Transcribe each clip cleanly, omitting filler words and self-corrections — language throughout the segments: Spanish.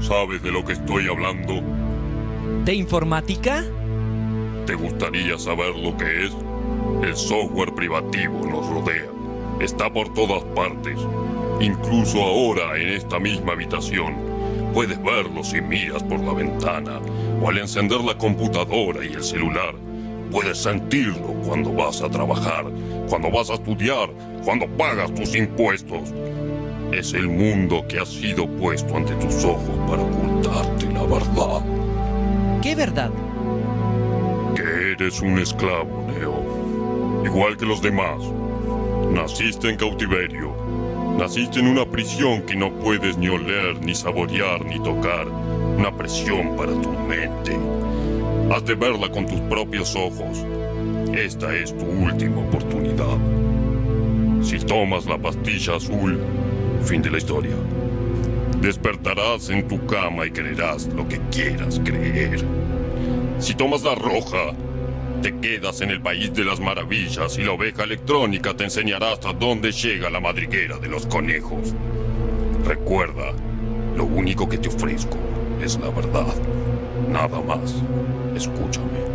¿Sabes de lo que estoy hablando? ¿De informática? ¿Te gustaría saber lo que es? El software privativo nos rodea. Está por todas partes. Incluso ahora, en esta misma habitación, puedes verlo si miras por la ventana o al encender la computadora y el celular. Puedes sentirlo cuando vas a trabajar, cuando vas a estudiar, cuando pagas tus impuestos. Es el mundo que ha sido puesto ante tus ojos para ocultarte la verdad. ¿Qué verdad? Que eres un esclavo, Neo. Igual que los demás. Naciste en cautiverio. Naciste en una prisión que no puedes ni oler, ni saborear, ni tocar. Una presión para tu mente. Has de verla con tus propios ojos. Esta es tu última oportunidad. Si tomas la pastilla azul, fin de la historia. Despertarás en tu cama y creerás lo que quieras creer. Si tomas la roja, te quedas en el país de las maravillas y la oveja electrónica te enseñará hasta dónde llega la madriguera de los conejos. Recuerda, lo único que te ofrezco es la verdad. Nada más. Escúchame.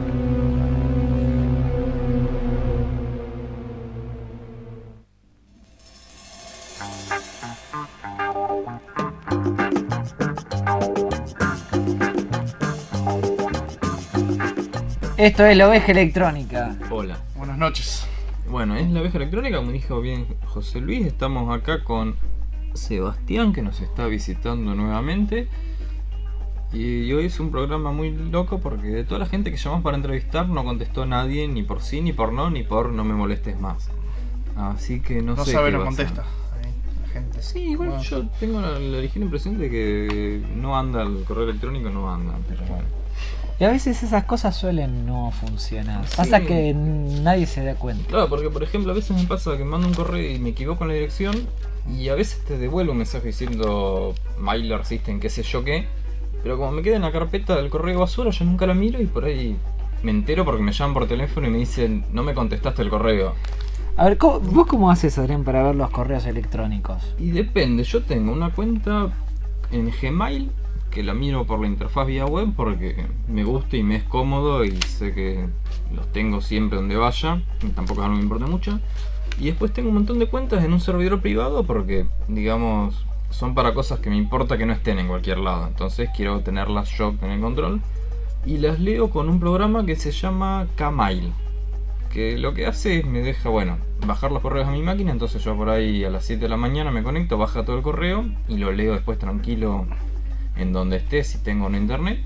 Esto es la oveja electrónica. Hola. Buenas noches. Bueno, es la oveja electrónica, como dijo bien José Luis. Estamos acá con Sebastián, que nos está visitando nuevamente. Y hoy es un programa muy loco porque de toda la gente que llamamos para entrevistar no contestó nadie, ni por sí, ni por no me molestes más. Así que no sé. No sabe, qué no va a contesta. hacer. Ahí, la gente. Sí, igual Bueno, yo tengo la ligera impresión de que no anda el correo electrónico, no anda, pero bueno. Y a veces esas cosas suelen no funcionar. Sí. Pasa que nadie se da cuenta. Claro, porque por ejemplo a veces me pasa que mando un correo y me equivoco en la dirección y a veces te devuelvo un mensaje diciendo mailer system, qué sé yo qué, pero como me queda en la carpeta del correo basura yo nunca la miro y por ahí me entero porque me llaman por teléfono y me dicen no me contestaste el correo. A ver, ¿vos cómo haces, Adrián, para ver los correos electrónicos? Y depende, yo tengo una cuenta en Gmail que la miro por la interfaz vía web porque me gusta y me es cómodo y sé que los tengo siempre donde vaya, y tampoco es algo que me importa mucho. Y después tengo un montón de cuentas en un servidor privado porque, digamos, son para cosas que me importa que no estén en cualquier lado. Entonces quiero tenerlas yo en el control. Y las leo con un programa que se llama Kmail, que lo que hace es me deja, bueno, bajar los correos a mi máquina. Entonces yo por ahí a las 7 de la mañana me conecto, baja todo el correo y lo leo después tranquilo en donde esté, si tengo un internet.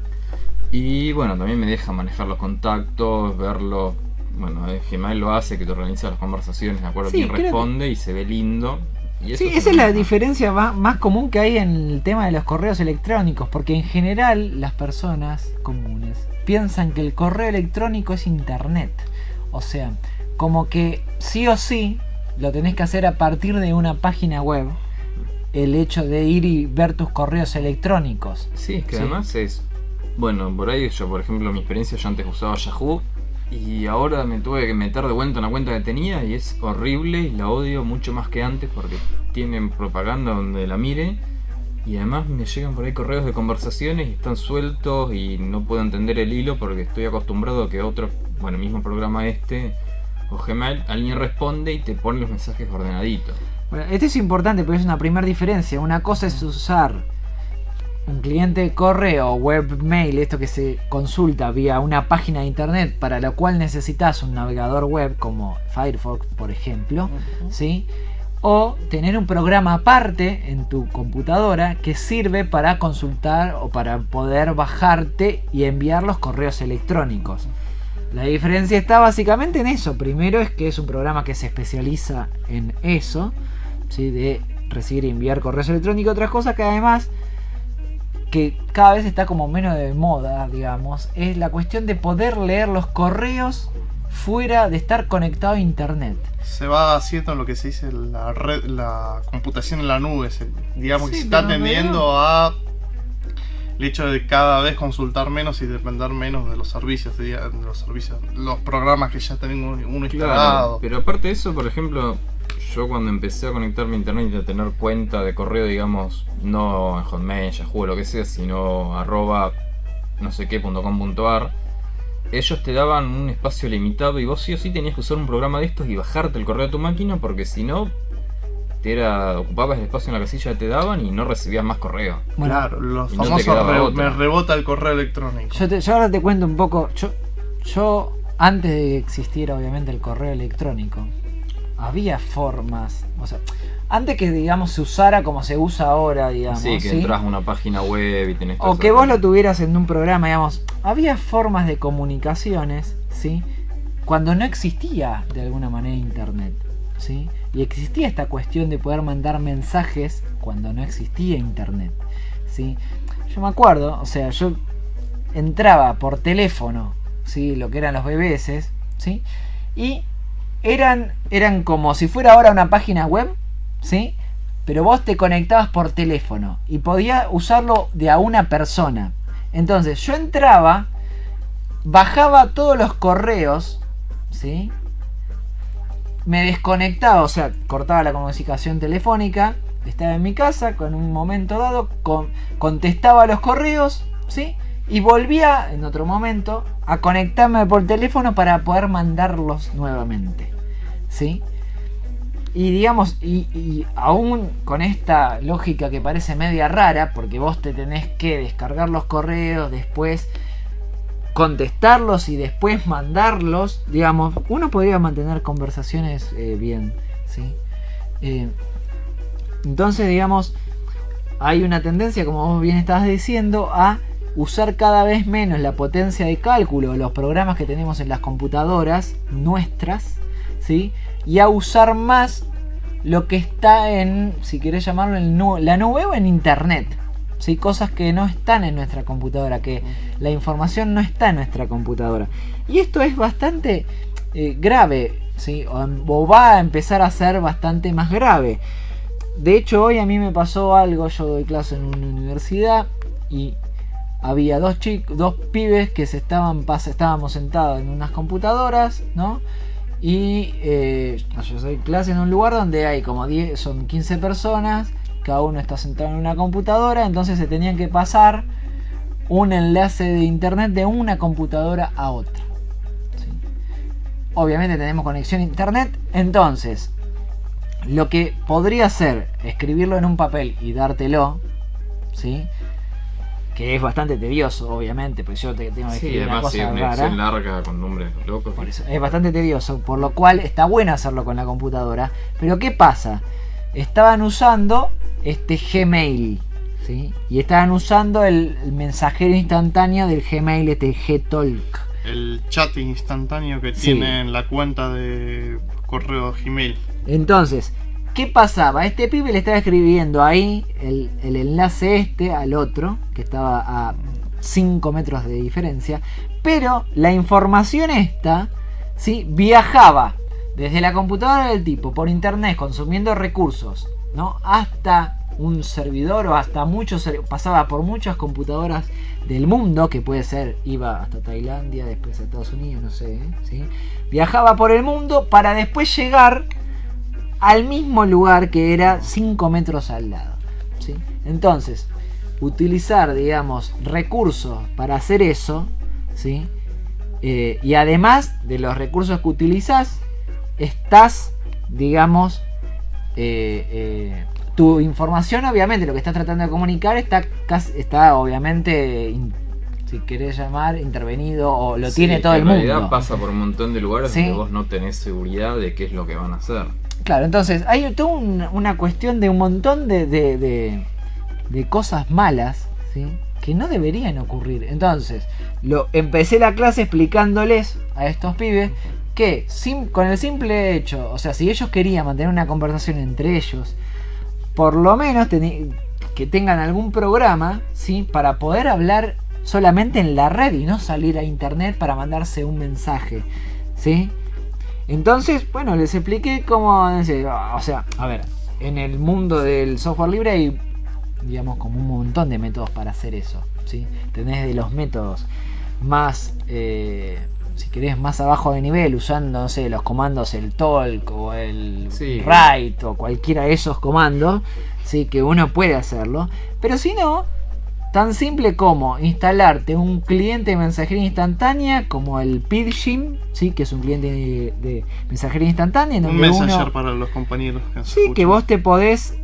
Y bueno, también me deja manejar los contactos, verlo. Bueno, Gmail lo hace, que te organiza las conversaciones, de acuerdo a quién responde y se ve lindo. Y eso sí, esa es la diferencia más común que hay en el tema de los correos electrónicos, porque en general las personas comunes piensan que el correo electrónico es internet. O sea, como que sí o sí lo tenés que hacer a partir de una página web. El hecho de ir y ver tus correos electrónicos. Sí, es que además es... Bueno, por ahí yo, por ejemplo, mi experiencia, yo antes usaba Yahoo y ahora me tuve que meter de vuelta en la cuenta que tenía y es horrible y la odio mucho más que antes porque tienen propaganda donde la mire y además me llegan por ahí correos de conversaciones y están sueltos y no puedo entender el hilo porque estoy acostumbrado a que otro, bueno, mismo programa o Gmail, alguien responde y te pone los mensajes ordenaditos. Bueno, esto es importante porque es una primera diferencia. Una cosa es usar un cliente de correo o webmail, esto que se consulta vía una página de internet, para la cual necesitas un navegador web como Firefox, por ejemplo, ¿sí? O tener un programa aparte en tu computadora que sirve para consultar o para poder bajarte y enviar los correos electrónicos. La diferencia está básicamente en eso. Primero es que es un programa que se especializa en eso, ¿sí? De recibir y enviar correos electrónicos. Otras cosas que además, que cada vez está como menos de moda, digamos, es la cuestión de poder leer los correos fuera de estar conectado a internet. Se va haciendo lo que se dice la computación en la nube. Digamos que se está tendiendo a el hecho de cada vez consultar menos y depender menos de los servicios, los programas que ya tenemos uno instalado. Pero aparte de eso, por ejemplo, Yo cuando empecé a conectarme a internet y a tener cuenta de correo, digamos, no en Hotmail, Yahoo o lo que sea, sino no sé qué.com.ar, ellos te daban un espacio limitado y vos sí o sí tenías que usar un programa de estos y bajarte el correo a tu máquina, porque si no, ocupabas el espacio en la casilla que te daban y no recibías más correo. Bueno, claro, los y no te famosos quedaba otra. me rebota el correo electrónico. Yo ahora te cuento un poco. Yo antes de que existiera obviamente el correo electrónico, había formas, o sea, antes que digamos se usara como se usa ahora, digamos. Sí, que entras a una página web y tenés... O que vos lo tuvieras en un programa, digamos. Había formas de comunicaciones, ¿sí? Cuando no existía de alguna manera internet, ¿sí? Y existía esta cuestión de poder mandar mensajes cuando no existía internet, ¿sí? Yo me acuerdo, o sea, yo entraba por teléfono, ¿sí? Lo que eran los BBS, ¿sí? Y eran como si fuera ahora una página web, ¿sí? Pero vos te conectabas por teléfono y podías usarlo de a una persona. Entonces yo entraba, bajaba todos los correos, ¿sí? Me desconectaba, o sea, cortaba la comunicación telefónica, estaba en mi casa, con un momento dado, contestaba los correos, ¿sí? Y volvía en otro momento a conectarme por teléfono para poder mandarlos nuevamente, ¿sí? Y digamos, y aún con esta lógica que parece media rara, porque vos te tenés que descargar los correos, después contestarlos y después mandarlos, digamos, uno podría mantener conversaciones bien, ¿sí? Entonces, digamos, hay una tendencia, como vos bien estabas diciendo, a usar cada vez menos la potencia de cálculo de los programas que tenemos en las computadoras nuestras, ¿sí? Y a usar más lo que está en, si querés llamarlo, en la nube o en internet, ¿sí? Cosas que no están en nuestra computadora, que la información no está en nuestra computadora. Y esto es bastante grave, ¿sí? O va a empezar a ser bastante más grave. De hecho, hoy a mí me pasó algo. Yo doy clase en una universidad y había dos pibes que estábamos sentados en unas computadoras, ¿no? Y yo doy clase en un lugar donde hay como 15 personas, cada uno está sentado en una computadora, entonces se tenían que pasar un enlace de internet de una computadora a otra, ¿sí? Obviamente tenemos conexión a internet, entonces lo que podría ser escribirlo en un papel y dártelo, ¿sí? Que es bastante tedioso, obviamente, pues yo tengo que escribir una cosa rara. Larga con nombres locos. Por eso, es bastante tedioso, por lo cual está bueno hacerlo con la computadora. Pero ¿qué pasa? Estaban usando este Gmail, ¿sí? Y estaban usando el mensajero instantáneo del Gmail, este Gtalk. El chat instantáneo que Sí. tiene en la cuenta de correo Gmail. Entonces, ¿qué pasaba? Este pibe le estaba escribiendo ahí el enlace al otro, que estaba a 5 metros de diferencia, pero la información esta, ¿sí? Viajaba desde la computadora del tipo por internet consumiendo recursos, ¿no? Hasta un servidor o hasta pasaba por muchas computadoras del mundo, que puede ser, iba hasta Tailandia, después a Estados Unidos, no sé, ¿sí? Viajaba por el mundo para después llegar al mismo lugar que era 5 metros al lado, ¿sí? Entonces, utilizar, digamos, recursos para hacer eso, ¿sí? Y además de los recursos que utilizas, estás, digamos, tu información, obviamente, lo que estás tratando de comunicar está obviamente, si querés llamar, intervenido, o lo tiene todo el mundo. En realidad pasa por un montón de lugares, ¿sí? donde vos no tenés seguridad de qué es lo que van a hacer. Claro, entonces hay toda una cuestión de un montón de cosas malas, ¿sí? Que no deberían ocurrir. Entonces, empecé la clase explicándoles a estos pibes que con el simple hecho, o sea, si ellos querían mantener una conversación entre ellos, por lo menos que tengan algún programa, ¿sí? Para poder hablar solamente en la red y no salir a internet para mandarse un mensaje, ¿sí? Entonces, bueno, les expliqué cómo, o sea, a ver, en el mundo del software libre hay, digamos, como un montón de métodos para hacer eso, ¿sí? Tenés de los métodos más si querés, más abajo de nivel, usando, no sé, los comandos el talk o el Sí. write o cualquiera de esos comandos, sí, que uno puede hacerlo. Pero si no, tan simple como instalarte un cliente de mensajería instantánea como el Pidgin, sí, que es un cliente de mensajería instantánea. En Un donde Messenger uno, para los compañeros que nos sí, que escuchan. vos te podés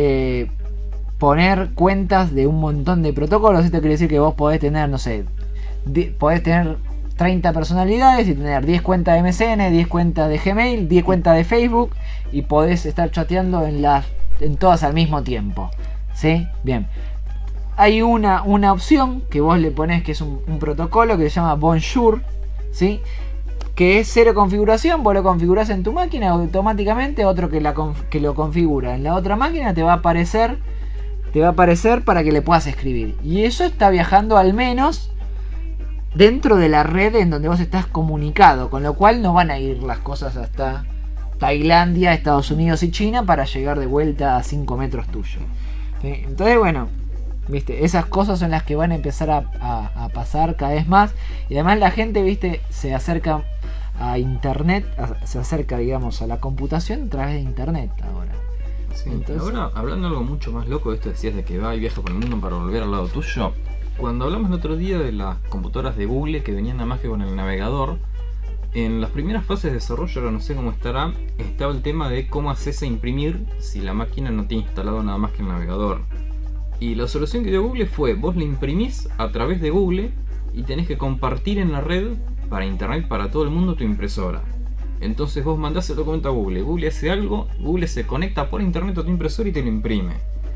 poner cuentas de un montón de protocolos. Esto quiere decir que vos podés tener, no sé, podés tener 30 personalidades y tener 10 cuentas de MSN, 10 cuentas de Gmail, 10 cuentas de Facebook, y podés estar chateando en todas al mismo tiempo. ¿Sí? Bien. Hay una opción que vos le ponés, que es un protocolo que se llama Bonjour, ¿sí? Que es cero configuración. Vos lo configurás en tu máquina, automáticamente otro que lo configura en la otra máquina te va a aparecer para que le puedas escribir. Y eso está viajando al menos dentro de la red en donde vos estás comunicado, con lo cual no van a ir las cosas hasta Tailandia, Estados Unidos y China para llegar de vuelta a 5 metros tuyo. ¿Sí? Entonces, bueno, viste, esas cosas son las que van a empezar a pasar cada vez más. Y además la gente, viste, se acerca a internet, se acerca, digamos, a la computación a través de internet ahora. Sí, Entonces- ahora, hablando de algo mucho más loco, esto decías de que va y viaja por el mundo para volver al lado tuyo. Cuando hablamos el otro día de las computadoras de Google que venían nada más que con el navegador, en las primeras fases de desarrollo, ahora no sé cómo estará, estaba el tema de cómo haces a imprimir si la máquina no tiene instalado nada más que el navegador. Y la solución que dio Google fue, vos le imprimís a través de Google y tenés que compartir en la red para internet para todo el mundo tu impresora. Entonces vos mandás el documento a Google, Google hace algo, Google se conecta por internet a tu impresora y te lo imprime.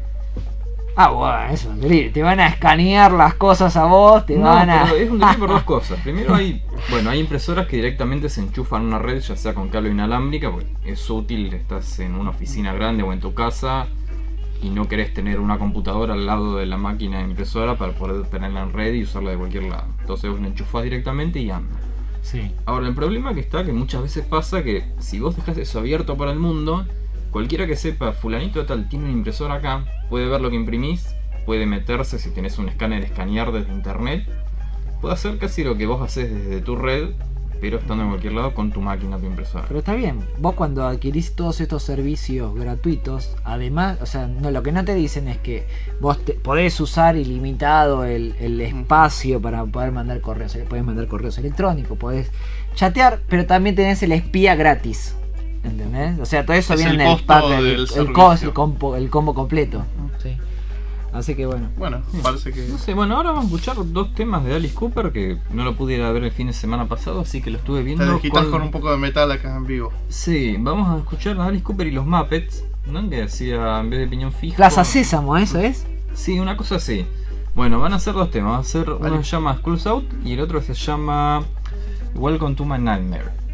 Ah, bueno, eso es un delirio. Te van a escanear las cosas a vos, te No, van a... pero es un delirio por dos cosas. Primero hay impresoras que directamente se enchufan a una red, ya sea con cable inalámbrica, porque es útil, estás en una oficina grande o en tu casa y no querés tener una computadora al lado de la máquina impresora para poder tenerla en red y usarla de cualquier lado. Entonces vos la enchufás directamente y anda. Sí. Ahora, el problema que está, que muchas veces pasa que si vos dejás eso abierto para el mundo, cualquiera que sepa, fulanito de tal tiene una impresora acá, puede ver lo que imprimís, puede meterse, si tenés un escáner, escanear desde internet, puede hacer casi lo que vos haces desde tu red, pero estando en cualquier lado con tu máquina, tu impresora. Pero está bien, vos cuando adquirís todos estos servicios gratuitos, además, o sea, no, lo que no te dicen es que vos podés usar ilimitado el espacio para poder mandar correos, podés mandar correos electrónicos, podés chatear, pero también tenés el espía gratis, ¿entendés? O sea, todo eso Es viene el en el costo pack, del el servicio. combo completo. Sí. Así que bueno. Bueno, parece que. No sé, bueno, ahora vamos a escuchar dos temas de Alice Cooper que no lo pude ir a ver el fin de semana pasado, así que lo estuve Te viendo. desquitas con un poco de metal acá en vivo. Sí, vamos a escuchar a Alice Cooper y los Muppets, ¿no? Que hacía en vez de piñón fijo. Plaza Sésamo, ¿eso es? Sí, una cosa así. Bueno, van a ser dos temas. Va a ser uno que se llama Schools Out y el otro se llama Welcome to My Nightmare.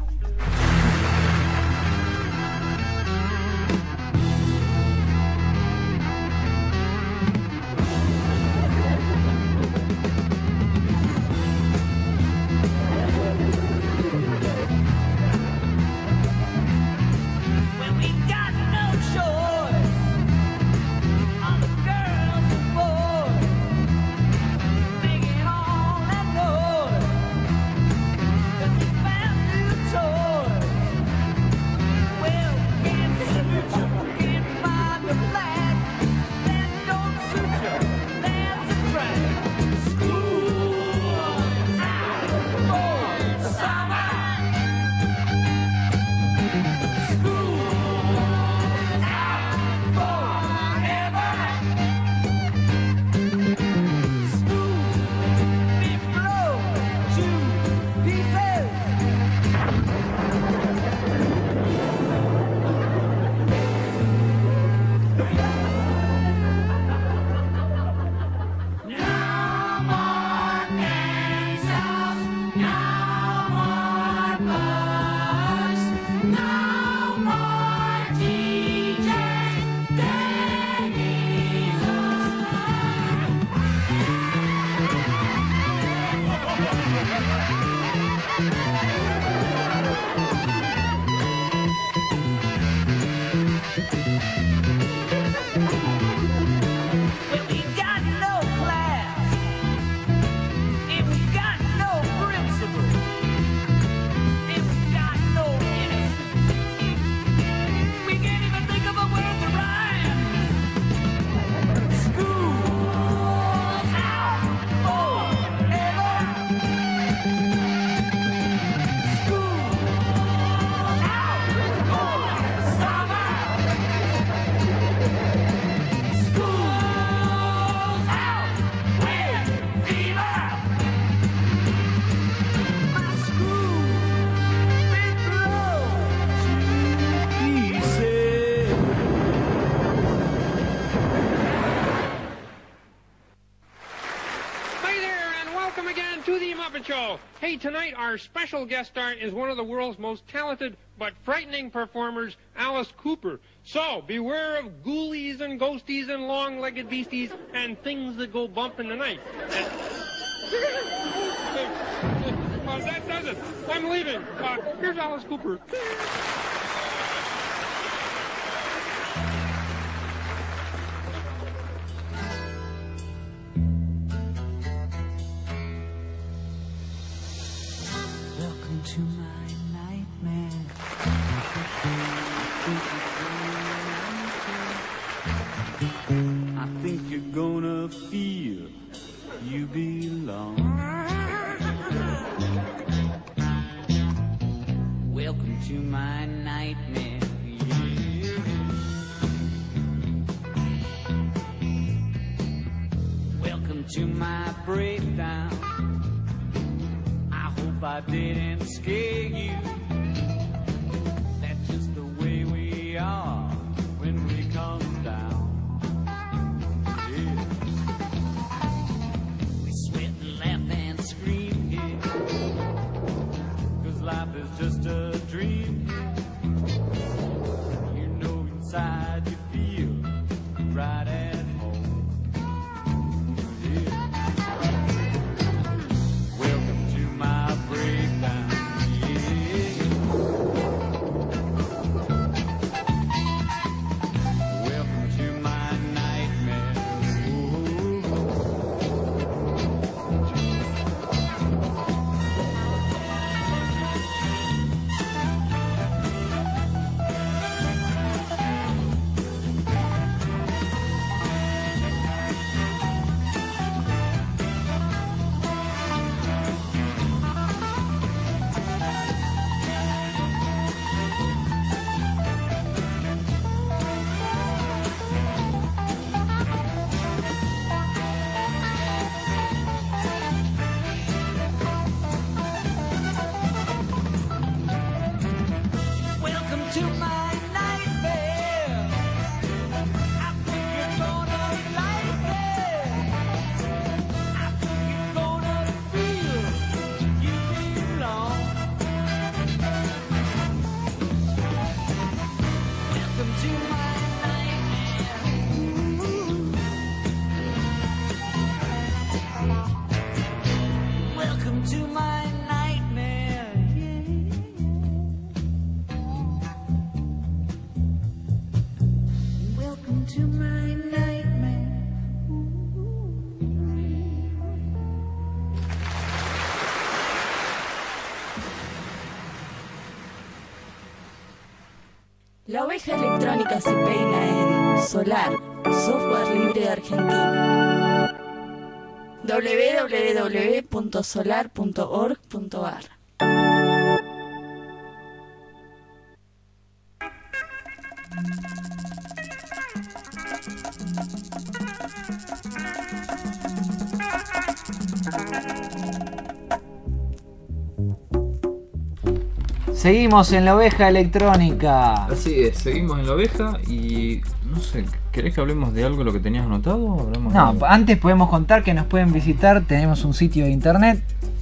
When we got no choice, all the girls and boys making all that noise. 'Cause the family show. Hey, tonight our special guest star is one of the world's most talented but frightening performers, Alice Cooper. So, beware of ghoulies and ghosties and long-legged beasties and things that go bump in the night. That does it. I'm leaving. Here's Alice Cooper. Welcome to my nightmare. I think you're gonna feel you belong. Welcome to my nightmare. Yeah. Welcome to my breakdown. I hope I didn't scare you. That's just the way we are when we come down. Yeah. We sweat and laugh and scream here, 'cause life is just a dream here. You know inside you feel right at home. Yeah. Welcome to my breakdown. Yeah. Welcome to my nightmare. Ooh. Welcome to my nightmare. I think you're gonna like it. I think you're gonna feel you belong. Welcome to my nightmare. Welcome to my nightmare. Welcome to my nightmare. La oveja electrónica se peina en Solar, software libre de Argentina. www.solar.org.ar. Seguimos en la oveja electrónica. Así es, seguimos en la oveja y no sé, ¿querés que hablemos de algo de lo que tenías anotado? O hablamos de No, algo? antes podemos contar que nos pueden visitar. Tenemos un sitio de internet,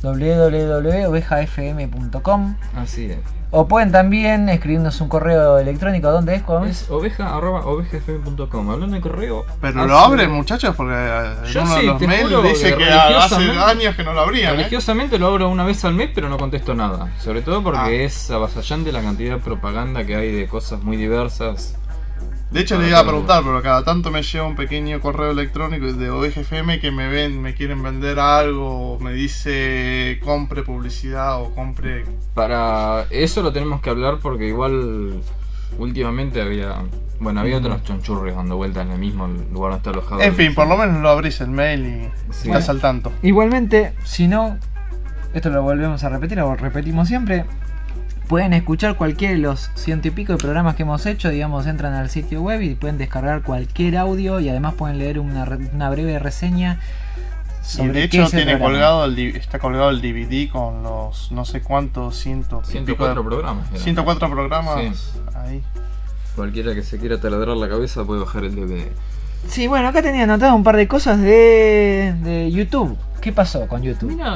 www.ovejafm.com. Así es. O pueden también escribirnos un correo electrónico. ¿Dónde es? ¿Cómo? Es oveja@ovejafm.com. Hablando de correo. Pero lo abren, muchachos, porque en Yo uno sí, de los te mails juro dice que que hace religiosamente- años que no lo abrían. Religiosamente lo abro una vez al mes, pero no contesto nada. Sobre todo porque Ah. es avasallante la cantidad de propaganda que hay de cosas muy diversas. De hecho, le iba a preguntar, pero cada tanto me llega un pequeño correo electrónico de OVGFM que me quieren vender algo, me dice compre publicidad o compre. Para eso lo tenemos que hablar porque igual últimamente había otros chonchurres dando vueltas en el mismo lugar donde está alojado. En fin, por lo menos lo abrís el mail y Sí. estás al tanto. Igualmente, si no, esto lo volvemos a repetir, lo repetimos siempre. Pueden escuchar cualquiera de los 100 y pico de programas que hemos hecho, digamos, entran al sitio web y pueden descargar cualquier audio y además pueden leer una breve reseña Y sobre de qué hecho es el tiene programa. colgado está colgado el DVD con los no sé cuántos 104 programas. eran. 104 programas Sí. ahí. Cualquiera que se quiera taladrar la cabeza puede bajar el DVD. Sí, bueno, acá tenía anotado un par de cosas de YouTube. ¿Qué pasó con YouTube? Mira,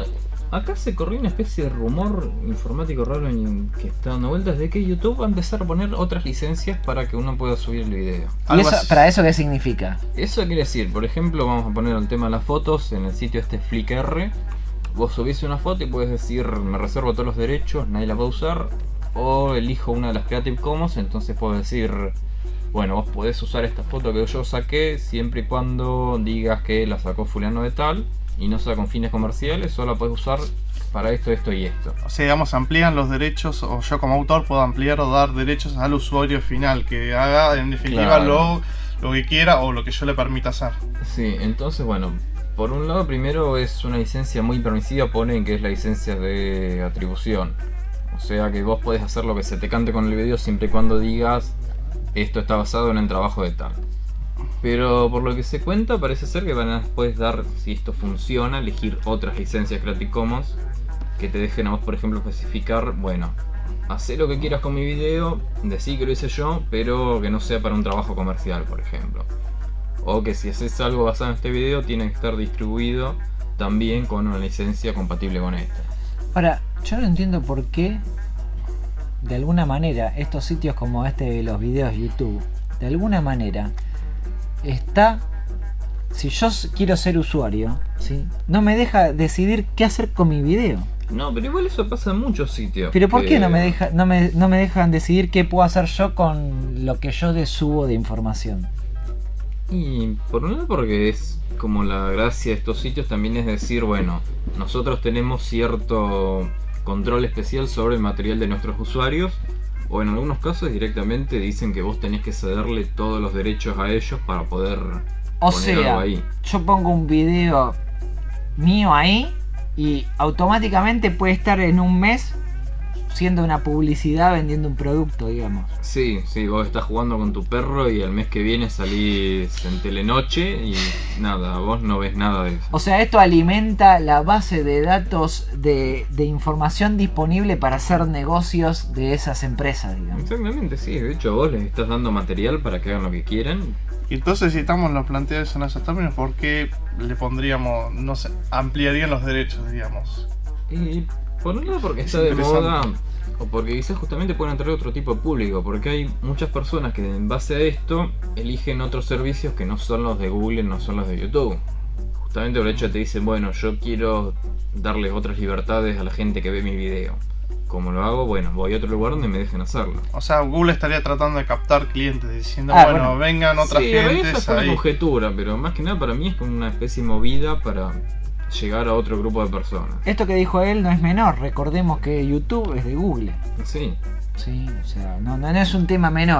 Acá se corrió una especie de rumor informático raro que está dando vueltas de que YouTube va a empezar a poner otras licencias para que uno pueda subir el video. ¿Y eso, para eso qué significa? Eso quiere decir, por ejemplo, vamos a poner el tema de las fotos en el sitio Flickr. Vos subís una foto y puedes decir, me reservo todos los derechos, nadie la va a usar. O elijo una de las Creative Commons, entonces puedo decir, bueno, vos podés usar esta foto que yo saqué siempre y cuando digas que la sacó fulano de tal y no sea con fines comerciales, solo la podés usar para esto, esto y esto. O sea, digamos, amplían los derechos, o yo como autor puedo ampliar o dar derechos al usuario final, que haga en definitiva Claro. lo que quiera o lo que yo le permita hacer. Sí, entonces bueno, por un lado primero es una licencia muy permisiva, ponen que es la licencia de atribución. O sea que vos podés hacer lo que se te cante con el video siempre y cuando digas esto está basado en el trabajo de tal. Pero por lo que se cuenta parece ser que van a después dar, si esto funciona, elegir otras licencias Creative Commons que te dejen a vos por ejemplo especificar, bueno, hacé lo que quieras con mi video, decí que lo hice yo, pero que no sea para un trabajo comercial, por ejemplo. O que si haces algo basado en este video tiene que estar distribuido también con una licencia compatible con esta. Ahora, yo no entiendo por qué, de alguna manera, estos sitios como este de los videos YouTube, de alguna manera, está... Si yo quiero ser usuario, ¿sí? No me deja decidir qué hacer con mi video. No, pero igual eso pasa en muchos sitios. Pero ¿por qué no me dejan decidir qué puedo hacer yo con lo que yo subo de información? Y por un lado porque es como la gracia de estos sitios también es decir, bueno, nosotros tenemos cierto control especial sobre el material de nuestros usuarios, o en algunos casos directamente dicen que vos tenés que cederle todos los derechos a ellos para poder O poner algo sea, ahí. yo pongo un video mío ahí y automáticamente puede estar en un mes siendo una publicidad vendiendo un producto, digamos. Sí, sí, vos estás jugando con tu perro y el mes que viene salís en Telenoche y nada, vos no ves nada de eso. O sea, esto alimenta la base de datos de información disponible para hacer negocios de esas empresas, digamos. Exactamente, sí, de hecho vos les estás dando material para que hagan lo que quieran. Y entonces, si estamos los planteados en esos términos, ¿por qué le pondríamos, no sé, ampliarían los derechos, digamos? Y por un lado porque Es está de interesante. moda, o porque quizás justamente pueden atraer otro tipo de público, porque hay muchas personas que en base a esto eligen otros servicios que no son los de Google, no son los de YouTube. Justamente por el hecho de te dicen, bueno, yo quiero darles otras libertades a la gente que ve mi video. ¿Cómo lo hago? Bueno, voy a otro lugar donde me dejen hacerlo. O sea, Google estaría tratando de captar clientes, diciendo, Bueno. vengan otras Sí, en realidad esa gentes fue una ahí. conjetura, pero más que nada para mí es como una especie de movida para llegar a otro grupo de personas. Esto que dijo él no es menor, recordemos que YouTube es de Google. Sí. Sí, o sea, no es un tema menor.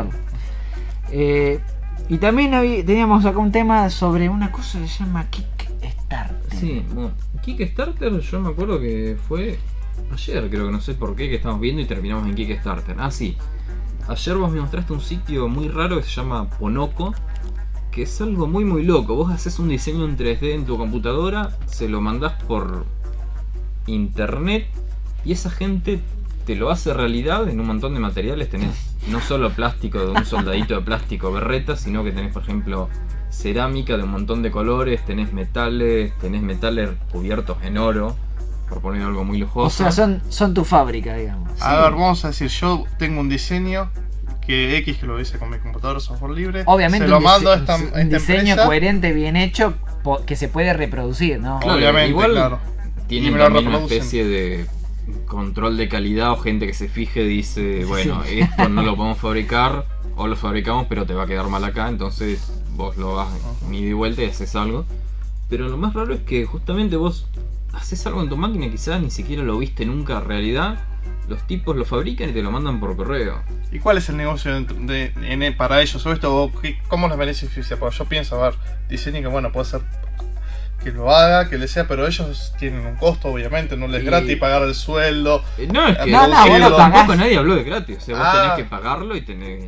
Y también teníamos acá un tema sobre una cosa que se llama Kickstarter. Sí, bueno, Kickstarter yo me acuerdo que fue ayer, creo que no sé por qué, que estamos viendo y terminamos en Kickstarter. Ah, sí. Ayer vos me mostraste un sitio muy raro que se llama Ponoco, que es algo muy muy loco. Vos haces un diseño en 3D en tu computadora, se lo mandás por internet y esa gente te lo hace realidad en un montón de materiales. Tenés no solo plástico de un soldadito de plástico berreta, sino que tenés por ejemplo cerámica de un montón de colores, tenés metales cubiertos en oro, por poner algo muy lujoso. O sea, son tu fábrica, digamos. A ver, vamos a decir, yo tengo un diseño que lo hice con mi computadora software libre. Obviamente se lo un mando a esta un diseño empresa. coherente, bien hecho, que se puede reproducir, ¿no? Claro, Obviamente, igual claro. tienen Y me lo también una reproducen. especie de control de calidad o gente que se fije y dice, bueno, esto no lo podemos fabricar o lo fabricamos pero te va a quedar mal acá, entonces vos lo vas ida y vuelta y haces algo. Pero lo más raro es que justamente vos haces algo en tu máquina, quizás ni siquiera lo viste nunca en realidad, los tipos lo fabrican y te lo mandan por correo. ¿Y cuál es el negocio para ellos o esto? ¿O cómo les beneficia? Porque yo pienso, a ver, diseño que bueno, puede ser que lo haga, que le sea, pero ellos tienen un costo, obviamente, no les es gratis pagar el sueldo. No, es que No, vos lo pagás. tampoco nadie habló de gratis, o sea, vos Ah. tenés que pagarlo y tenés...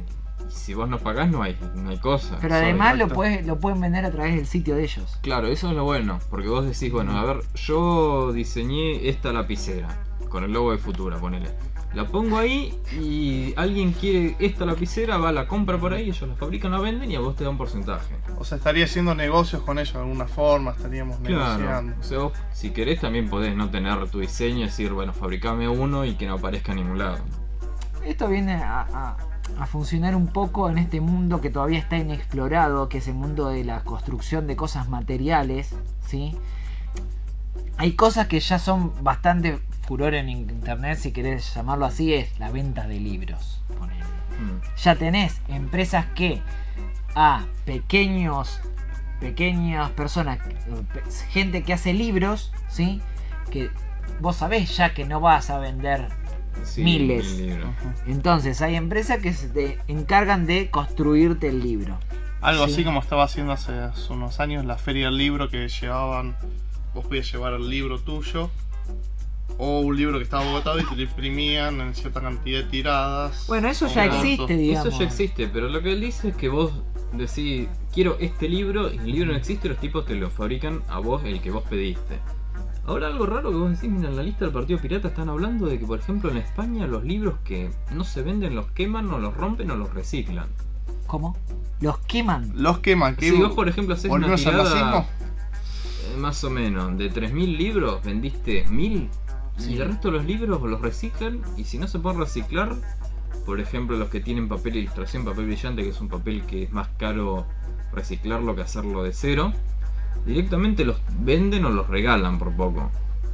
si vos no pagás no hay cosa. Pero además exacto. lo pueden vender a través del sitio de ellos. Claro, eso es lo bueno, porque vos decís, bueno, a ver, yo diseñé esta lapicera con el logo de Futura, ponele. La pongo ahí y alguien quiere esta lapicera, va, la compra por ahí, ellos la fabrican, la venden y a vos te da un porcentaje. O sea, estaría haciendo negocios con ellos de alguna forma, estaríamos Claro, negociando. o sea, vos si querés también podés no tener tu diseño y decir, bueno, fabricame uno y que no aparezca en ningún lado. Esto viene a funcionar un poco en este mundo que todavía está inexplorado, que es el mundo de la construcción de cosas materiales, ¿sí? Hay cosas que ya son bastante furor en internet, si querés llamarlo así, es la venta de libros. Ponele. Ya tenés empresas que a pequeñas personas, gente que hace libros, ¿sí? Que vos sabés ya que no vas a vender Sí, miles. el libro. Entonces hay empresas que se te encargan de construirte el libro. Algo Sí. así como estaba haciendo hace unos años la feria del libro, que llevaban, vos podías llevar el libro tuyo o un libro que estaba agotado y te lo imprimían en cierta cantidad de tiradas. Bueno, eso o ya montos. existe, digamos. Eso ya existe, pero lo que él dice es que vos decís, quiero este libro, y el libro no existe, los tipos te lo fabrican a vos el que vos pediste. Ahora algo raro que vos decís, mira, en la lista del Partido Pirata están hablando de que, por ejemplo, en España los libros que no se venden los queman, o los rompen o los reciclan. ¿Cómo? Los queman. Los queman, que Si vos, por ejemplo, haces una volvemos al tirada racismo. más o menos de 3.000 libros, vendiste 1.000 Sí. y el resto de los libros los reciclan, y si no se pueden reciclar, por ejemplo los que tienen papel de ilustración, papel brillante, que es un papel que es más caro reciclarlo que hacerlo de cero, directamente los venden o los regalan por poco.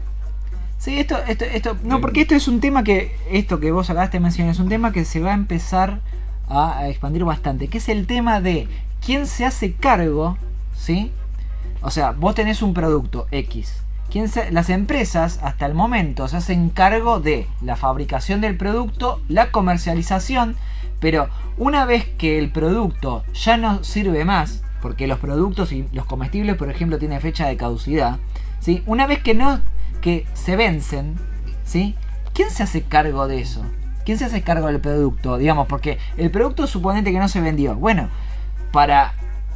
Sí, esto, no, porque esto es un tema que, esto que vos acabaste de mencionar, es un tema que se va a empezar a expandir bastante, que es el tema de quién se hace cargo, ¿sí? O sea, vos tenés un producto X. Las empresas hasta el momento se hacen cargo de la fabricación del producto, la comercialización, pero una vez que el producto ya no sirve más, porque los productos y los comestibles, por ejemplo, tienen fecha de caducidad, ¿sí? Una vez que se vencen, ¿sí? ¿Quién se hace cargo de eso? ¿Quién se hace cargo del producto? Digamos, porque el producto suponete que no se vendió. Bueno, ¿va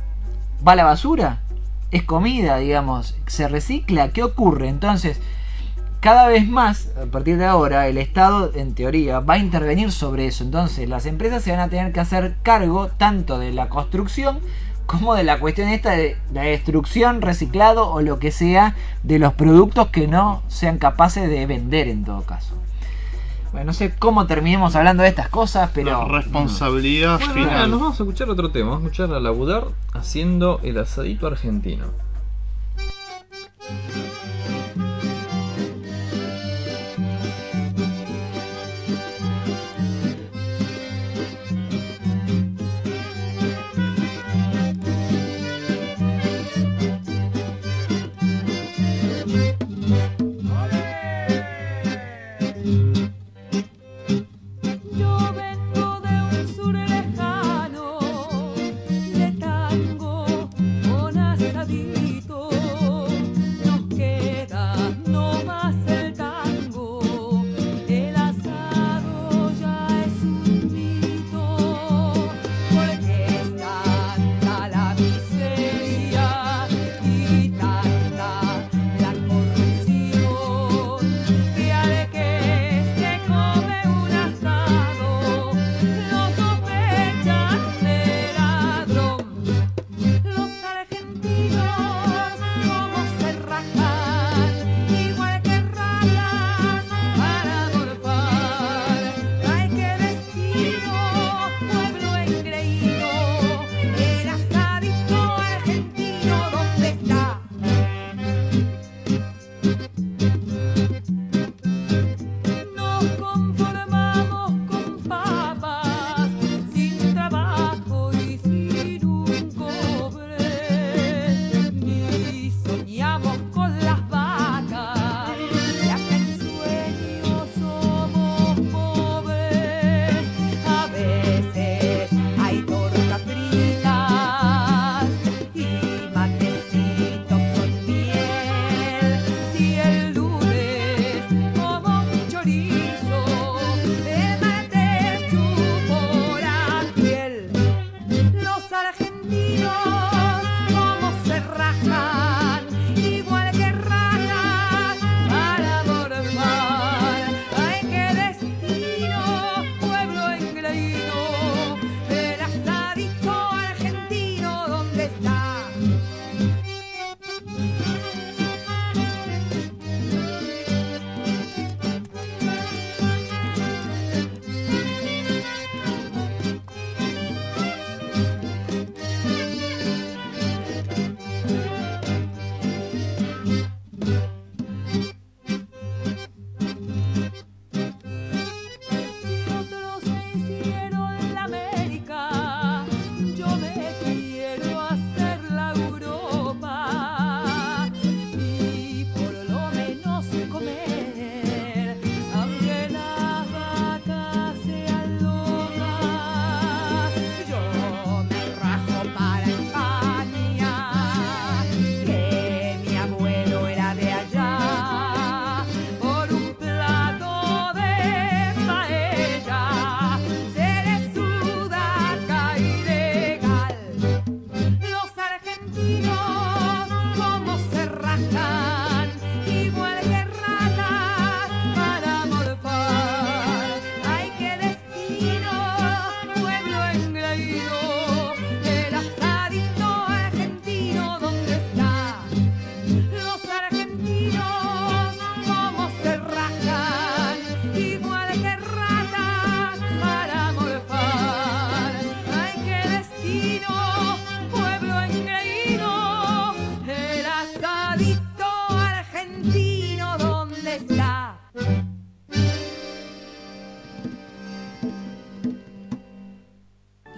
a la basura? Es comida, digamos, se recicla, ¿qué ocurre? Entonces, cada vez más, a partir de ahora, el Estado, en teoría, va a intervenir sobre eso. Entonces, las empresas se van a tener que hacer cargo tanto de la construcción como de la cuestión esta de la destrucción, reciclado o lo que sea de los productos que no sean capaces de vender en todo caso. Bueno, no sé cómo terminemos hablando de estas cosas, pero... La responsabilidad Bueno, final. ahora nos vamos a escuchar otro tema, vamos a escuchar a Labudar haciendo el asadito argentino. Yo vengo de un sur lejano, de tango con asadito.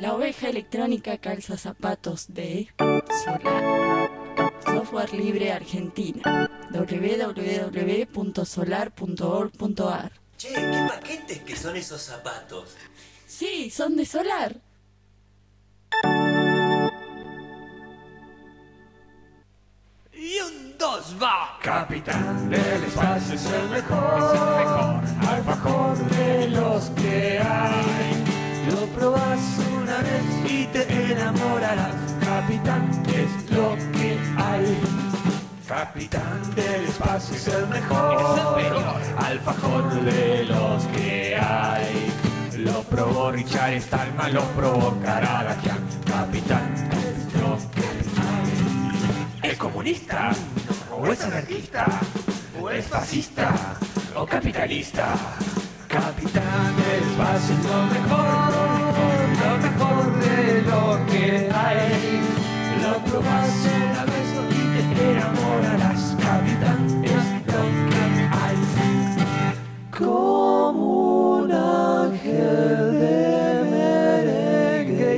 La oveja electrónica calza zapatos de Solar. Software libre Argentina. www.solar.org.ar. Che, qué paquetes que son esos zapatos. Sí, son de Solar. Y un dos va. Capitán del espacio es el mejor, alfajor de los que hay. Lo probás una vez y te enamorarás. Capitán es lo que hay. Capitán del espacio es el mejor, alfajor de los que hay. Lo probó Richard Stallman, lo probó Karadakian. Capitán es lo que hay. ¿Es comunista? ¿O es anarquista? ¿O es fascista? ¿O capitalista? Capitán del espacio es lo mejor de lo que hay. Lo probás una vez y te enamorarás. Capitán es lo que hay. Como un ángel de merengue,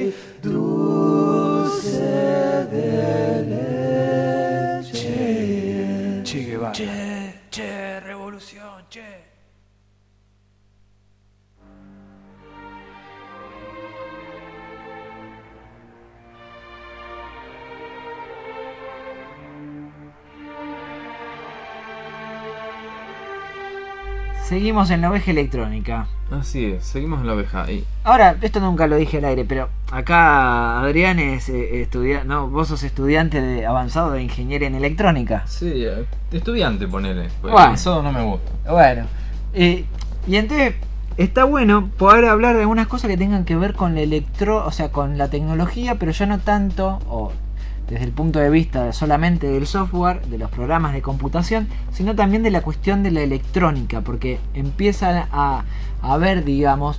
dulce de leche. Che Guevara. Che, revolución, che. Seguimos en la oveja electrónica. Así es, seguimos en la oveja. Ahora, esto nunca lo dije al aire, pero acá Adrián es no, vos sos estudiante avanzado de ingeniería en electrónica. Sí, estudiante, ponele. Bueno. Avanzado no me gusta. Bueno, y entonces está bueno poder hablar de algunas cosas que tengan que ver con o sea, con la tecnología, pero ya no tanto, o desde el punto de vista solamente del software, de los programas de computación, sino también de la cuestión de la electrónica, porque empiezan a haber, digamos,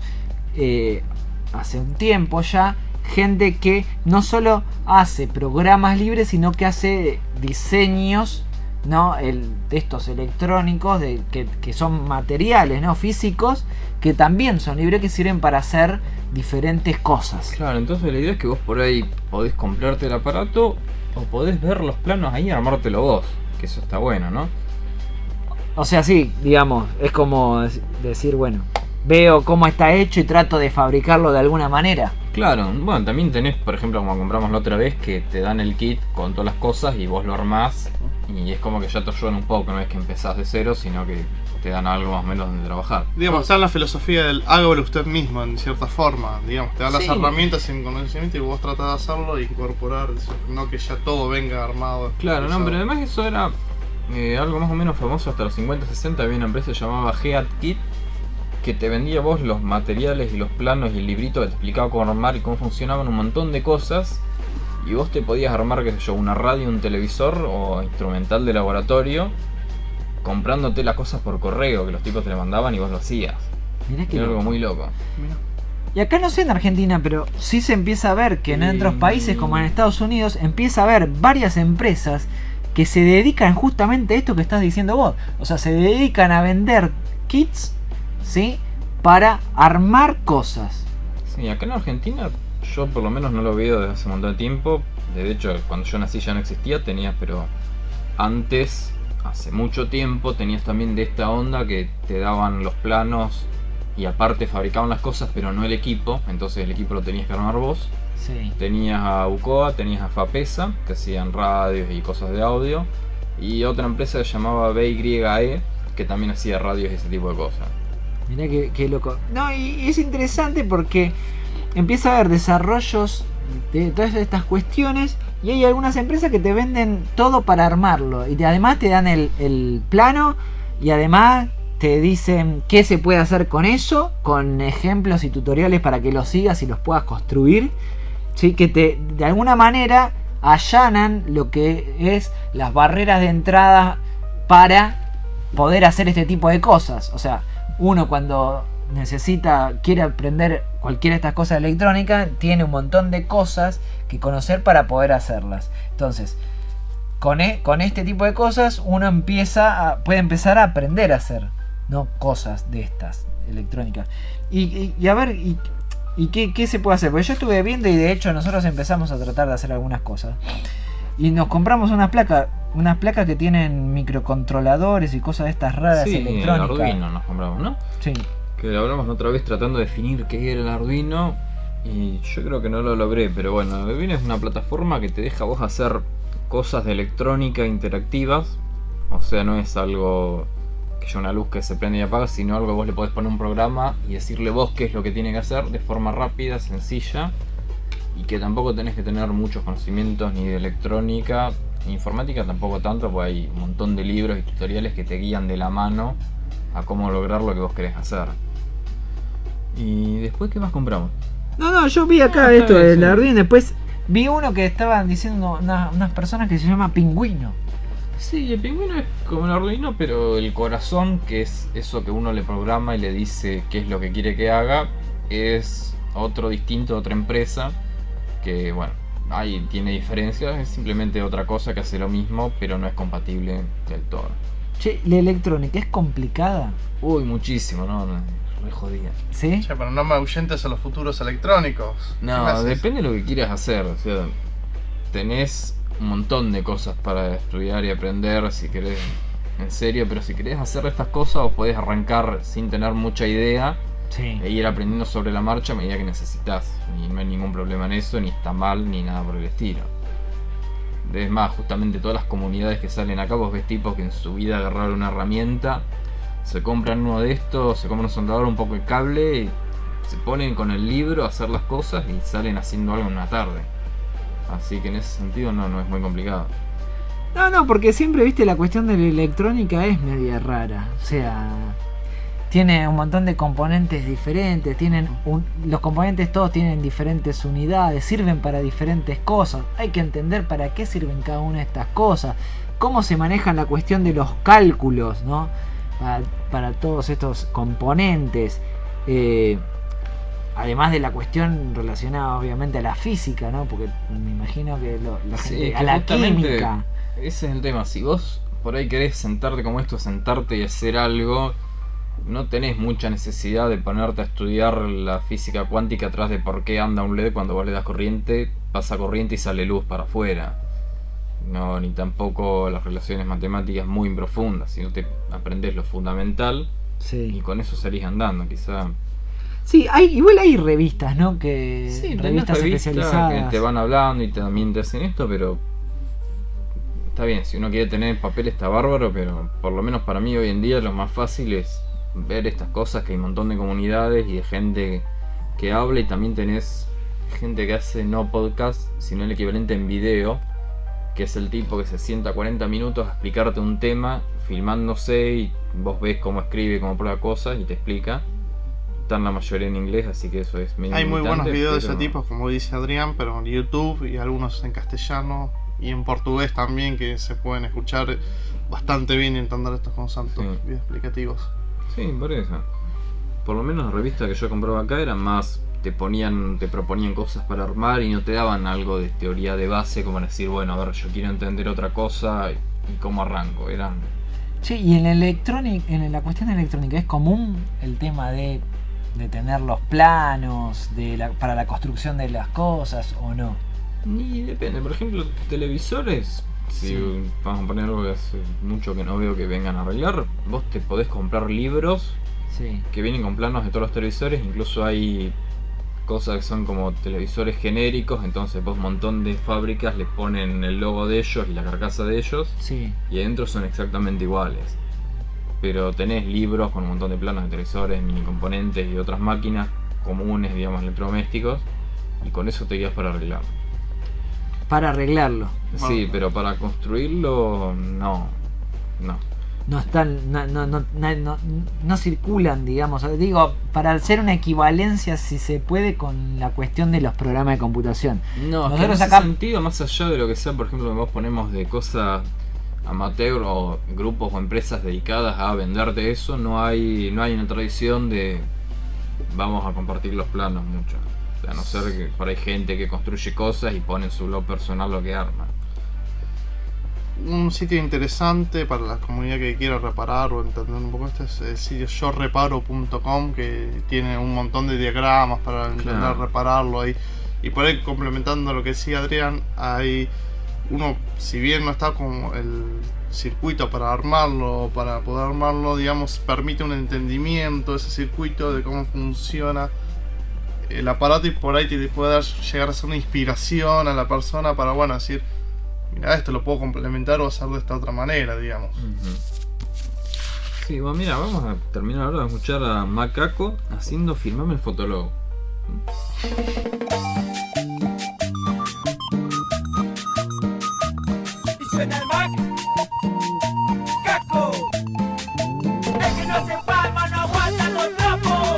hace un tiempo ya, gente que no solo hace programas libres, sino que hace diseños, ¿no? De estos electrónicos que son materiales, ¿no? Físicos, que también son libres, que sirven para hacer diferentes cosas. Claro, entonces la idea es que vos por ahí podés comprarte el aparato o podés ver los planos ahí y armártelo vos, que eso está bueno, ¿no? O sea, sí, digamos, es como decir, bueno, veo cómo está hecho y trato de fabricarlo de alguna manera. Claro, bueno, también tenés, por ejemplo, como compramos la otra vez, que te dan el kit con todas las cosas y vos lo armás y es como que ya te ayudan un poco, no es que empezás de cero, sino que te dan algo más o menos donde trabajar. Digamos, está en la filosofía del hágalo usted mismo, en cierta forma. Digamos, te dan las Sí. herramientas en conocimiento y vos tratás de hacerlo e incorporar, no que ya todo venga armado. Claro, no, pero además eso era algo más o menos famoso hasta los 50-60. Había una empresa llamada Head Kit que te vendía vos los materiales y los planos y el librito que te explicaba cómo armar y cómo funcionaban un montón de cosas. Y vos te podías armar, qué sé yo, una radio, un televisor o instrumental de laboratorio comprándote las cosas por correo, que los tipos te le mandaban y vos lo hacías. Mirá que Era algo loco. muy loco. Y acá no sé en Argentina, pero sí se empieza a ver que en otros países como en Estados Unidos empieza a haber varias empresas que se dedican justamente a esto que estás diciendo vos. O sea, se dedican a vender kits, ¿sí? Para armar cosas. Sí, acá en Argentina yo por lo menos no lo veo desde hace un montón de tiempo. De hecho, cuando yo nací ya no existía, tenías, pero antes, hace mucho tiempo, tenías también de esta onda que te daban los planos y aparte fabricaban las cosas, pero no el equipo. Entonces el equipo lo tenías que armar vos. Sí. Tenías a UCOA, tenías a FAPESA, que hacían radios y cosas de audio. Y otra empresa que se llamaba BYE, que también hacía radios y ese tipo de cosas. Mirá qué loco. No, y es interesante porque empieza a haber desarrollos de todas estas cuestiones y hay algunas empresas que te venden todo para armarlo y además te dan el plano y además te dicen qué se puede hacer con eso, con ejemplos y tutoriales para que los sigas y los puedas construir, ¿sí? Que de alguna manera allanan lo que es las barreras de entrada para poder hacer este tipo de cosas. O sea, uno cuando quiere aprender cualquiera de estas cosas electrónicas, tiene un montón de cosas que conocer para poder hacerlas. Entonces, con este tipo de cosas uno puede empezar a aprender a hacer, ¿no? Cosas de estas electrónicas. Y a ver, ¿Y qué se puede hacer? Porque yo estuve viendo y de hecho nosotros empezamos a tratar de hacer algunas cosas. Y nos compramos unas placas que tienen microcontroladores y cosas de estas raras electrónicas. Sí, el Arduino nos compramos, ¿no? Sí. Que lo hablamos otra vez tratando de definir qué era el Arduino y yo creo que no lo logré, pero bueno, el Arduino es una plataforma que te deja vos hacer cosas de electrónica interactivas, o sea, no es algo que haya una luz que se prende y apaga, sino algo que vos le podés poner un programa y decirle vos qué es lo que tiene que hacer de forma rápida, sencilla, y que tampoco tenés que tener muchos conocimientos ni de electrónica, ni informática tampoco tanto, porque hay un montón de libros y tutoriales que te guían de la mano a cómo lograr lo que vos querés hacer. Y después, ¿qué más compramos? No, yo vi acá esto del Arduino, después vi uno que estaban diciendo unas personas que se llama Pingüino. Sí, el Pingüino es como el Arduino, pero el corazón, que es eso que uno le programa y le dice qué es lo que quiere que haga, es otro distinto, otra empresa, que bueno, ahí tiene diferencias, es simplemente otra cosa que hace lo mismo, pero no es compatible del todo. Che, ¿la electrónica es complicada? Uy, muchísimo, no, re jodida. ¿Sí? Che, pero no me ahuyentes a los futuros electrónicos. No, depende de lo que quieras hacer, o sea, tenés un montón de cosas para estudiar y aprender si querés en serio, pero si querés hacer estas cosas vos podés arrancar sin tener mucha idea e ir aprendiendo sobre la marcha a medida que necesitas, y no hay ningún problema en eso, ni está mal ni nada por el estilo. Es más, justamente todas las comunidades que salen acá, vos ves tipos que en su vida agarraron una herramienta, se compran uno de estos, se compran un soldador, un poco de cable y se ponen con el libro a hacer las cosas y salen haciendo algo en una tarde. Así que en ese sentido no es muy complicado. No, porque siempre, viste, la cuestión de la electrónica es media rara. O sea, tiene un montón de componentes diferentes, los componentes todos tienen diferentes unidades, sirven para diferentes cosas. Hay que entender para qué sirven cada una de estas cosas, cómo se maneja la cuestión de los cálculos, ¿no? Para todos estos componentes. Además de la cuestión relacionada obviamente a la física, ¿no? Porque me imagino que la gente, que a la química. Ese es el tema. Si vos por ahí querés sentarte como esto, sentarte y hacer algo, no tenés mucha necesidad de ponerte a estudiar la física cuántica atrás de por qué anda un LED cuando vos le das corriente, pasa corriente y sale luz para afuera. No, ni tampoco las relaciones matemáticas muy profundas, sino te aprendés lo fundamental y con eso salís andando, quizá. Sí, igual hay revistas, ¿no? Sí, revistas especializadas que te van hablando y también te hacen esto, pero está bien, si uno quiere tener papel está bárbaro, pero por lo menos para mí hoy en día lo más fácil es ver estas cosas, que hay un montón de comunidades y de gente que habla, y también tenés gente que hace no podcast, sino el equivalente en video, que es el tipo que se sienta 40 minutos a explicarte un tema, filmándose, y vos ves cómo escribe, cómo prueba cosas y te explica. Están la mayoría en inglés, así que eso es medio Hay muy buenos videos de ese pero tipo, como dice Adrián, pero en YouTube, y algunos en castellano y en portugués también, que se pueden escuchar bastante bien y entender estos conceptos bien explicativos. Sí, por eso. Por lo menos la revista que yo compraba acá eran más, te proponían cosas para armar y no te daban algo de teoría de base, como decir, bueno, a ver, yo quiero entender otra cosa y cómo arranco. Eran... Sí, y en la cuestión electrónica es común el tema de tener los planos para la construcción de las cosas, ¿o no? Y depende, por ejemplo, televisores, si vamos a poner algo que hace mucho que no veo que vengan a arreglar, vos te podés comprar libros que vienen con planos de todos los televisores, incluso hay cosas que son como televisores genéricos, entonces vos un montón de fábricas le ponen el logo de ellos y la carcasa de ellos, y adentro son exactamente iguales. Pero tenés libros con un montón de planos de televisores, mini componentes y otras máquinas comunes, digamos, electrodomésticos, y con eso te guías para arreglarlo. Para arreglarlo. Sí, pero para construirlo, no. No están, no circulan, digamos. Digo, para hacer una equivalencia, si se puede, con la cuestión de los programas de computación. No, nosotros en ese sentido, más allá de lo que sea, por ejemplo, que vos ponemos de cosas amateur o grupos o empresas dedicadas a venderte eso, no hay una tradición de vamos a compartir los planos mucho. O sea, a no ser que por ahí gente que construye cosas y pone en su blog personal lo que arma. un sitio interesante para la comunidad que quiera reparar o entender un poco esto es el sitio yoreparo.com, que tiene un montón de diagramas para intentar repararlo ahí. Y por ahí, complementando lo que decía Adrián, hay uno, si bien no está como el circuito para armarlo, para poder armarlo, digamos, permite un entendimiento de ese circuito, de cómo funciona el aparato, y por ahí te puede llegar a ser una inspiración a la persona para, bueno, decir, mira, esto lo puedo complementar o hacer de esta otra manera, digamos. Sí, bueno, mira, vamos a terminar ahora de escuchar a Macaco haciendo Filmame el Fotolog. Y suena el Mac Caco, el que no se palma no aguanta los trapos.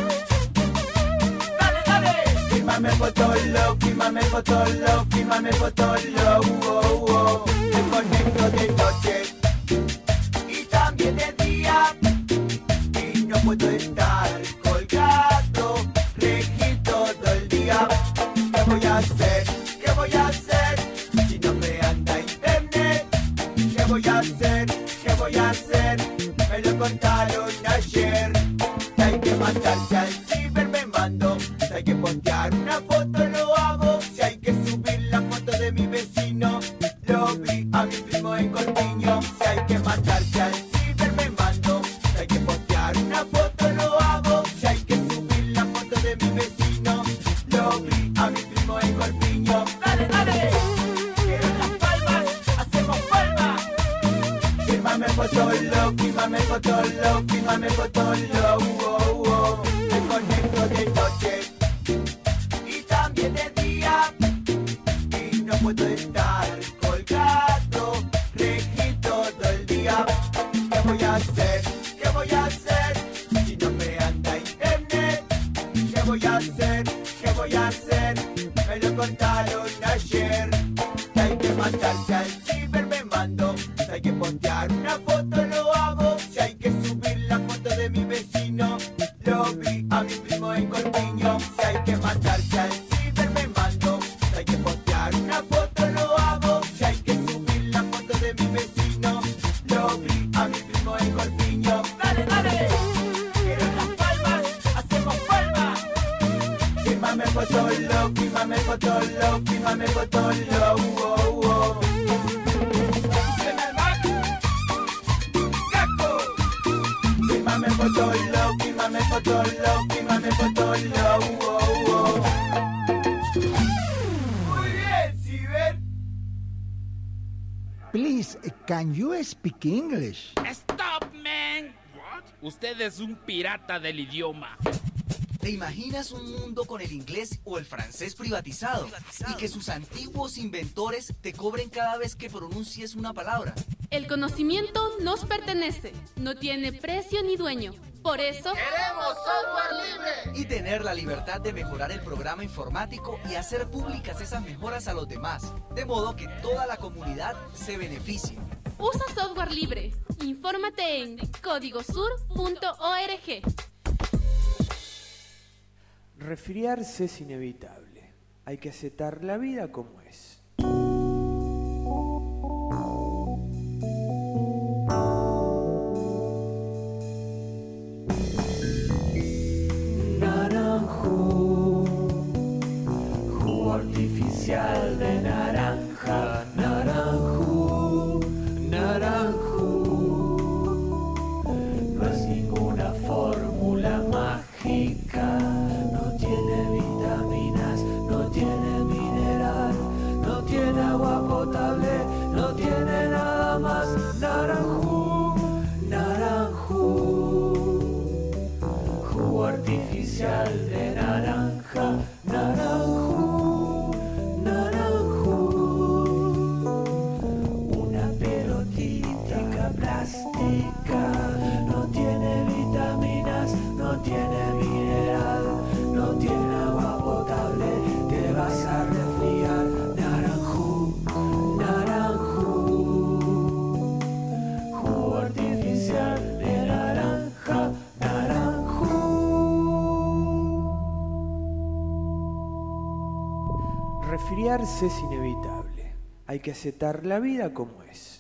Dale, dale. Fírmame el Fotolog, fírmame el Fotolog, fírmame el Fotolog. Me conecto de noche y también de día, y no puedo estar colgado, regir todo el día. ¿Qué voy a hacer? ¿Qué voy a hacer si no me anda internet? ¿Qué voy a hacer? ¿Qué voy a hacer? Me lo contaron ayer. Si hay que mandarse al ciber me mando, si hay que postear una foto lo hago, si hay que subir la foto de mi vecino lo vi a mi primo en Corpiño. Si hay que mandarse al ciber me mando, si hay que postear una foto lo hago, si hay que subir la foto de mi vecino lo vi a mi primo en Corpiño. Dale, dale. Quiero las palmas, hacemos palmas. Fírmame Fotolog, fírmame Fotolog, fírmame Fotolog. Me conecto de noche y también de día, y no puedo estar colgado, regir todo el día. ¿Qué voy a hacer? ¿Qué voy a hacer si no me anda internet? ¿Qué voy a hacer? ¿Qué voy a hacer? Me lo contaron ayer. Si hay que mandarse al ciber me mando, si hay que postear una foto lo hago, si hay que subir la foto de mi vecino lo vi a mi primo en Corpiño. Si hay que mandarse al ciber me mando, si hay que postear una foto lo hago, si hay que subir la foto de mi vecino lo vi a mi primo en Corpiño. Dale, dale. Quiero las palmas, hacemos palmas. Fírmame Fotolog, fírmame Fotolog, fírmame Fotolog. Suena el Mac Caco. Fírmame Fotolog, fírmame Fotolog, fírmame Fotolog. Muy bien, Ciber. Please, can you speak English? Stop, man. What? Usted es un pirata del idioma. ¿Te imaginas un mundo con el inglés o el francés privatizado? Y que sus antiguos inventores te cobren cada vez que pronuncies una palabra. El conocimiento nos pertenece, no tiene precio ni dueño. Por eso ¡queremos software libre! Y tener la libertad de mejorar el programa informático y hacer públicas esas mejoras a los demás, de modo que toda la comunidad se beneficie. Usa software libre. Infórmate en códigosur.org. Resfriarse es inevitable. Hay que aceptar la vida como es. Naranjú, jugo artificial de naranja. Naranjú, naranjú. No es ninguna fórmula mágica. No tiene vitaminas, no tiene mineral, no tiene agua potable, no tiene nada más. Naranjú, naranjú, jugo artificial de naranja. Naranjú, naranjú, una pelotita plástica. No tiene vitaminas, no tiene mineral, no tiene agua potable, te vas a resfriar. Naranjú, naranjú, jugo artificial de naranja. Naranjú. Resfriarse es inevitable. Hay que aceptar la vida como es.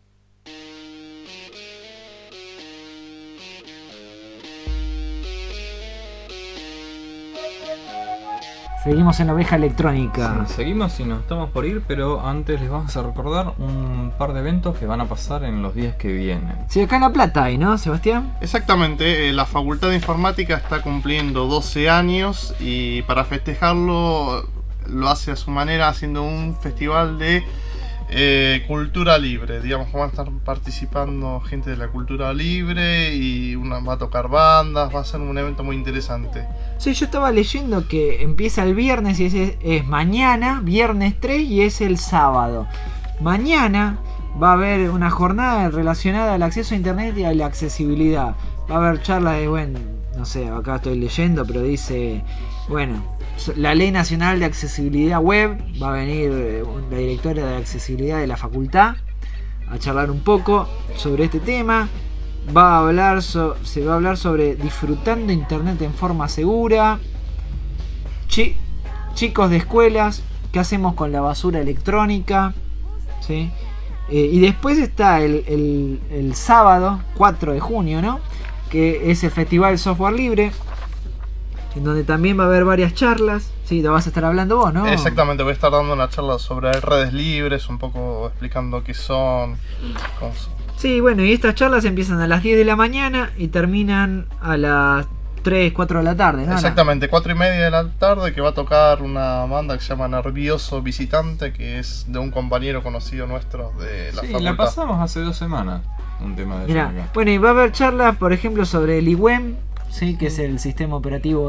Seguimos en la oveja electrónica. Sí, seguimos y nos estamos por ir, pero antes les vamos a recordar un par de eventos que van a pasar en los días que vienen. Sí, acá en La Plata hay, ¿no, Sebastián? Exactamente, la Facultad de Informática está cumpliendo 12 años y para festejarlo lo hace a su manera haciendo un festival de cultura libre. Digamos que van a estar participando gente de la cultura libre y va a tocar bandas, va a ser un evento muy interesante. Sí, yo estaba leyendo que empieza el viernes y es mañana, viernes 3 y es el sábado. Mañana va a haber una jornada relacionada al acceso a internet y a la accesibilidad. Va a haber charlas de, bueno, no sé, acá estoy leyendo, pero dice, bueno, la Ley Nacional de Accesibilidad Web, va a venir la directora de accesibilidad de la facultad a charlar un poco sobre este tema. Se va a hablar sobre disfrutando internet en forma segura. Chicos de escuelas, ¿qué hacemos con la basura electrónica? ¿Sí? Y después está el sábado 4 de junio, ¿no? Que es el Festival Software Libre, en donde también va a haber varias charlas. Sí, te vas a estar hablando vos, ¿no? Exactamente, voy a estar dando una charla sobre redes libres, un poco explicando qué son, cómo son. Sí, bueno, y estas charlas empiezan a las 10 de la mañana y terminan a las 3, 4 de la tarde, ¿no? Exactamente, 4 y media de la tarde, que va a tocar una banda que se llama Nervioso Visitante, que es de un compañero conocido nuestro de la facultad. Sí, la pasamos hace 2 semanas, un tema de Mirá, acá. bueno, y va a haber charlas, por ejemplo, sobre el IWEM, sí, que es el sistema operativo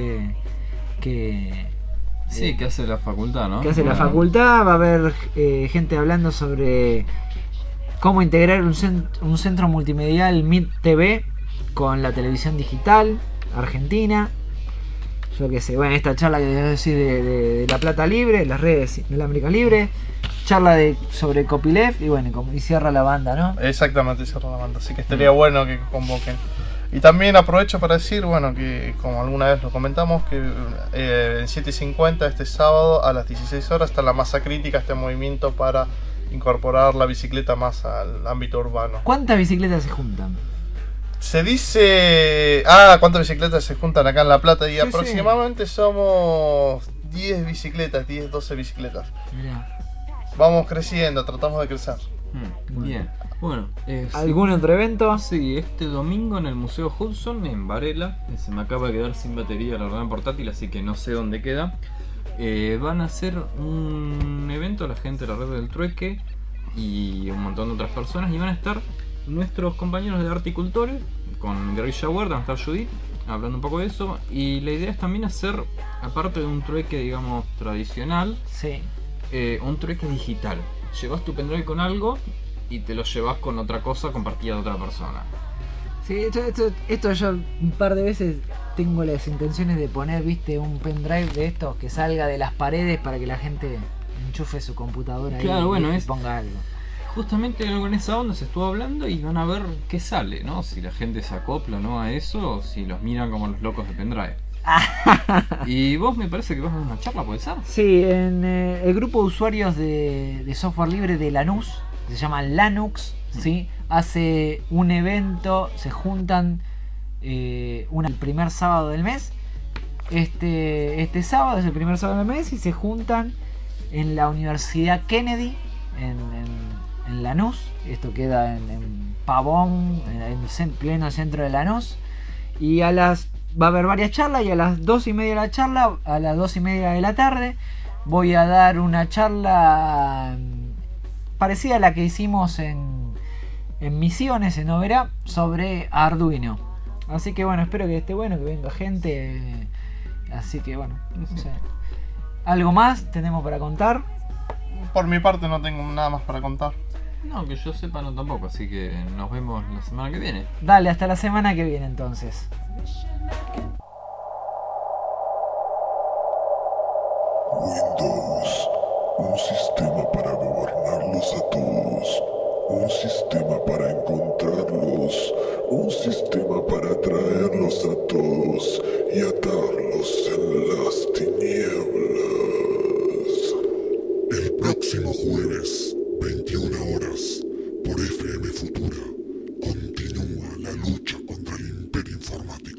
que... Sí, que hace la facultad, ¿no? Que hace la facultad. Va a haber gente hablando sobre cómo integrar un centro multimedial MIT TV con la televisión digital argentina. Yo qué sé, bueno, esta charla que decir de La Plata Libre, las redes de la América Libre, charla sobre copyleft y bueno, y cierra la banda, ¿no? Exactamente, cierra la banda, así que estaría bueno que convoquen. Y también aprovecho para decir, bueno, que como alguna vez lo comentamos, que en 7:50 este sábado a las 16 horas está la masa crítica, este movimiento para incorporar la bicicleta más al ámbito urbano. ¿Cuántas bicicletas se juntan? Se dice... ¿cuántas bicicletas se juntan acá en La Plata? Y sí, aproximadamente somos 10 bicicletas, 10, 12 bicicletas. Mirá. Vamos creciendo, tratamos de crecer. Bien. Bueno, ¿algún otro evento? Sí, este domingo en el Museo Hudson, en Varela. Se me acaba de quedar sin batería la ordenador portátil, así que no sé dónde queda. Van a hacer un evento, la gente de la Red del Trueque y un montón de otras personas, y van a estar nuestros compañeros de Articultores con Guerrilla Word, van a estar Judith hablando un poco de eso, y la idea es también hacer, aparte de un trueque digamos tradicional, sí, un trueque digital. Llevas tu pendrive con algo y te lo llevas con otra cosa compartida de otra persona. Sí, esto yo un par de veces tengo las intenciones de poner, viste, un pendrive de estos que salga de las paredes para que la gente enchufe su computadora, claro, y bueno, ponga algo. Justamente algo en esa onda se estuvo hablando y van a ver qué sale, ¿no? Si la gente se acopla o no a eso, o si los miran como los locos de pendrive. Y vos me parece que vas a dar una charla, ¿puede ser? Sí, en el grupo de usuarios de software libre de Lanús, se llama Lanux, ¿sí? Hace un evento, se juntan el primer sábado del mes. Este sábado es el primer sábado del mes y se juntan en la Universidad Kennedy, en Lanús. Esto queda en Pavón, en pleno centro de Lanús. Y va a haber varias charlas, y a las 2:30 de la charla, a las 2:30 de la tarde, voy a dar una charla parecida a la que hicimos en Misiones, en Oberá, sobre Arduino. Así que bueno, espero que esté bueno, que venga gente. Así que bueno, no sé. ¿Algo más tenemos para contar? Por mi parte no tengo nada más para contar. No, que yo sepa no tampoco, así que nos vemos la semana que viene. Dale, hasta la semana que viene entonces. Windows, un sistema para gobernarlos a todos, un sistema para encontrarlos, un sistema para atraerlos a todos y atarlos en las tinieblas. El próximo jueves, 21 horas, por FM Futura, continúa la lucha contra el imperio informático.